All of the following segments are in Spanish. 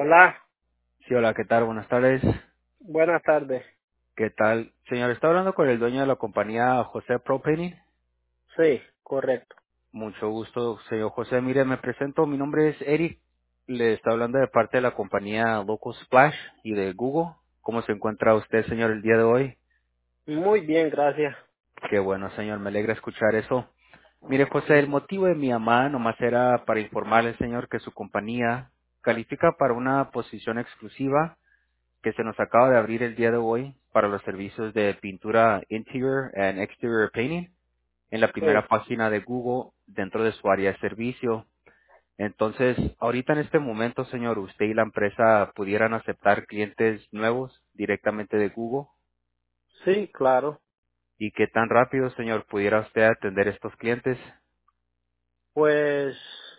Hola, Sí, hola, ¿qué tal? Buenas tardes. buenas tardes. ¿Qué tal? Señor, está hablando con el dueño de la compañía José Pro Painting. Sí, correcto. Mucho gusto, señor José. Mire, me presento, mi nombre es Eric. Le está hablando de parte de la compañía Local Splash y de Google. ¿Cómo se encuentra usted, señor, el día de hoy? Muy bien, gracias. Qué bueno, señor, me alegra escuchar eso. Mire, José, el motivo de mi llamada nomás era para informarle, señor, que su compañía califica para una posición exclusiva que se nos acaba de abrir el día de hoy para los servicios de pintura interior and exterior painting en la Sí, primera página de Google dentro de su área de servicio. Entonces, ahorita en este momento, señor, usted y la empresa pudieran aceptar clientes nuevos directamente de Google. sí, claro. ¿Y qué tan rápido, señor, pudiera usted atender estos clientes? Pues,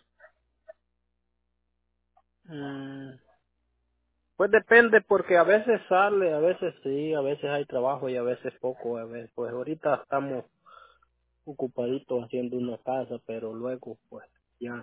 mm, pues depende porque a veces sale, a veces sí, a veces hay trabajo y a veces poco. A veces, pues ahorita estamos ocupaditos haciendo una casa, pero luego, pues ya,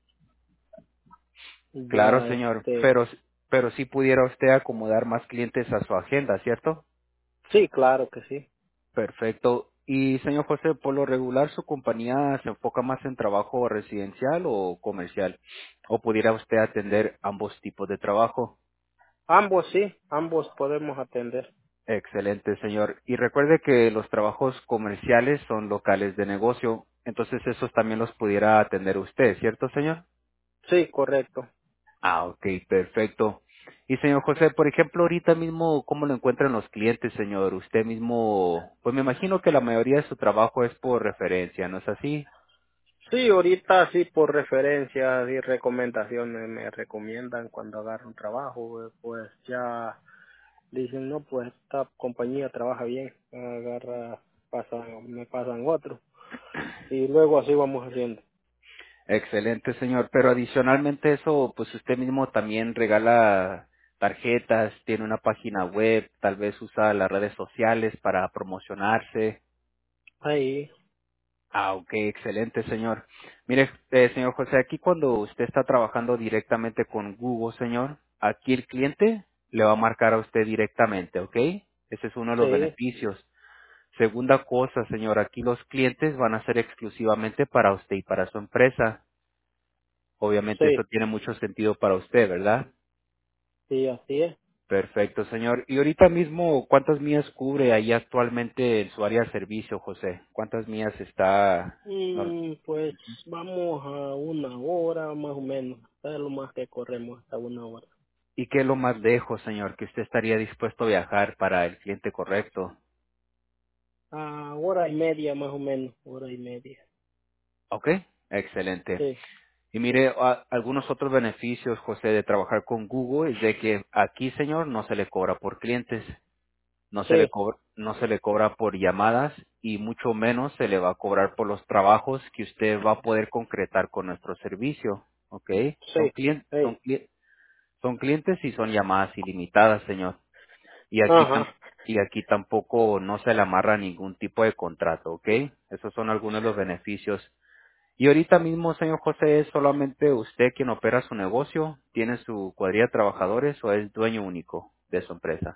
Claro, ya, señor, pero sí pudiera usted acomodar más clientes a su agenda, ¿cierto? sí, claro que sí. Perfecto. Y señor José, por lo regular, ¿su compañía se enfoca más en trabajo residencial o comercial? ¿O pudiera usted atender ambos tipos de trabajo? Ambos sí, ambos podemos atender. Excelente, señor. Y recuerde que los trabajos comerciales son locales de negocio, entonces esos también los pudiera atender usted, ¿cierto, señor? Sí, correcto. Ah, ok, perfecto. Y señor José, por ejemplo, ahorita mismo, ¿cómo lo encuentran los clientes, señor? Usted mismo, pues me imagino que la mayoría de su trabajo es por referencia, ¿no es así? Sí, ahorita sí por referencias y recomendaciones me recomiendan cuando agarro un trabajo, pues ya dicen, no, pues esta compañía trabaja bien, agarra, me pasan otro y luego así vamos haciendo. Excelente, señor. Pero adicionalmente eso, pues usted mismo también regala tarjetas, tiene una página web, tal vez usa las redes sociales para promocionarse. Ahí, Ah, ok, excelente, señor. Mire, señor José, aquí cuando usted está trabajando directamente con Google, señor, aquí el cliente le va a marcar a usted directamente, ¿ok? Ese es uno de los sí, beneficios. Segunda cosa, señor, aquí los clientes van a ser exclusivamente para usted y para su empresa. Obviamente sí, eso tiene mucho sentido para usted, ¿verdad? sí, así es. Perfecto, señor. Y ahorita mismo, ¿cuántas millas cubre ahí actualmente en su área de servicio, José? ¿Cuántas millas está? No. Pues vamos a una hora más o menos, es lo más que corremos hasta una hora. ¿Y qué es lo más lejos, señor, que usted estaría dispuesto a viajar para el cliente correcto? A hora y media más o menos, hora y media. Ok, excelente. Sí, Y mire, algunos otros beneficios, José, de trabajar con Google es de que aquí, señor, no se le cobra por clientes. sí, No se le cobra por llamadas y mucho menos se le va a cobrar por los trabajos que usted va a poder concretar con nuestro servicio, ¿ok? sí, sí. Son clientes y son llamadas ilimitadas, señor. Y Ajá. y aquí tampoco no se le amarra ningún tipo de contrato, ¿ok? Esos son algunos de los beneficios. Y ahorita mismo, señor José, ¿es solamente usted quien opera su negocio? ¿Tiene su cuadrilla de trabajadores o es dueño único de su empresa?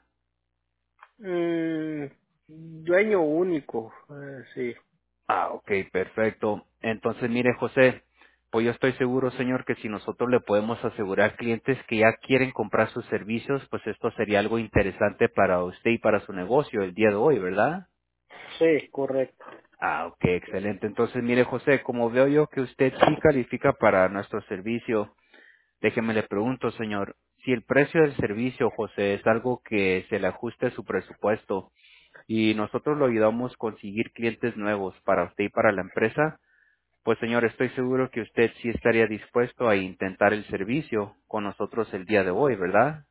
Mm, dueño único, sí, Ah, ok, perfecto. Entonces, mire, José, pues yo estoy seguro, señor, que si nosotros le podemos asegurar clientes que ya quieren comprar sus servicios, pues esto sería algo interesante para usted y para su negocio el día de hoy, ¿verdad? sí, correcto. Ah, ok, excelente. Entonces, mire, José, como veo yo que usted sí califica para nuestro servicio, déjeme le pregunto, señor, si el precio del servicio, José, es algo que se le ajuste a su presupuesto y nosotros lo ayudamos a conseguir clientes nuevos para usted y para la empresa, pues señor, estoy seguro que usted sí estaría dispuesto a intentar el servicio con nosotros el día de hoy, ¿verdad?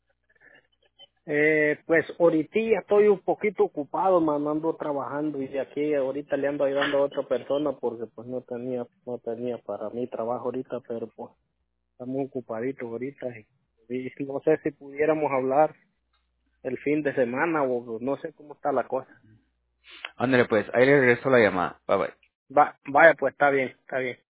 Pues ahorita estoy un poquito ocupado, man, ando trabajando y de aquí ahorita le ando ayudando a otra persona porque pues no tenía para mi trabajo ahorita, pero pues estamos ocupaditos ahorita y no sé si pudiéramos hablar el fin de semana o no sé cómo está la cosa. Ándale pues, ahí le regreso la llamada. Bye bye. Vaya, pues está bien, está bien.